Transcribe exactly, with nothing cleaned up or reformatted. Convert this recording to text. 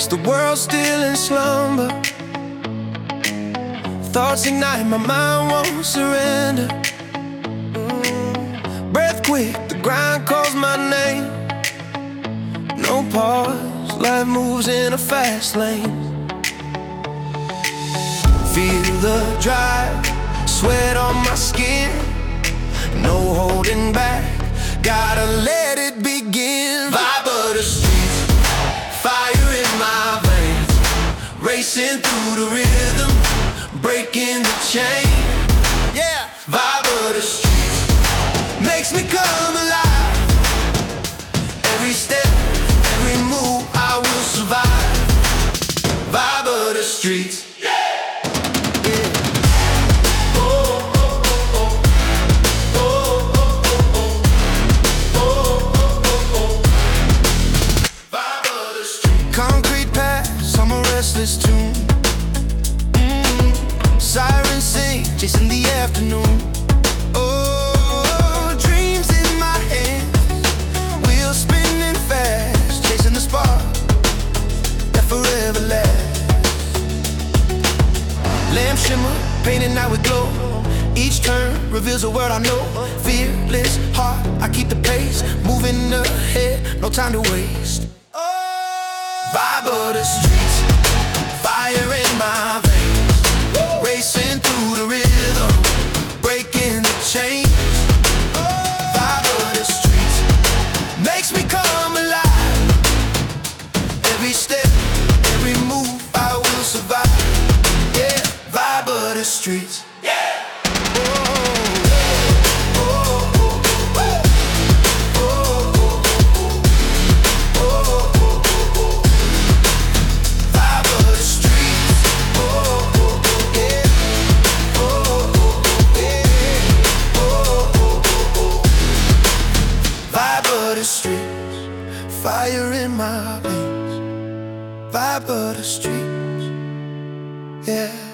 Is the world still in slumber? Thoughts ignite, my mind won't surrender. mm. Breath quick, the grind calls my name. No pause, life moves in a fast lane. Feel the drive, sweat on my skin. No holding back, gotta let it begin. Vibe of the streets, fire in my veins, racing through the rhythm, breaking the chain. Yeah, vibe of the streets makes me come alive. Every step, every move, I will survive. Vibe of the streets. Concrete paths, I'm a restless tune. mm. Sirens sing, chasing the afternoon. Oh, dreams in my hands, wheels spinning fast, chasing the spark that forever lasts. Lamp shimmer, painted night with glow. Each turn reveals a word I know. Fearless heart, I keep the pace, moving ahead, no time to waste. Vibe of the streets, fire in my veins, racing through the rhythm, breaking the chains. Vibe of the streets makes me come alive. Every step, every move, I will survive. Yeah, vibe of the streets. Yeah. The streets, fire in my veins, vibe of the streets, yeah.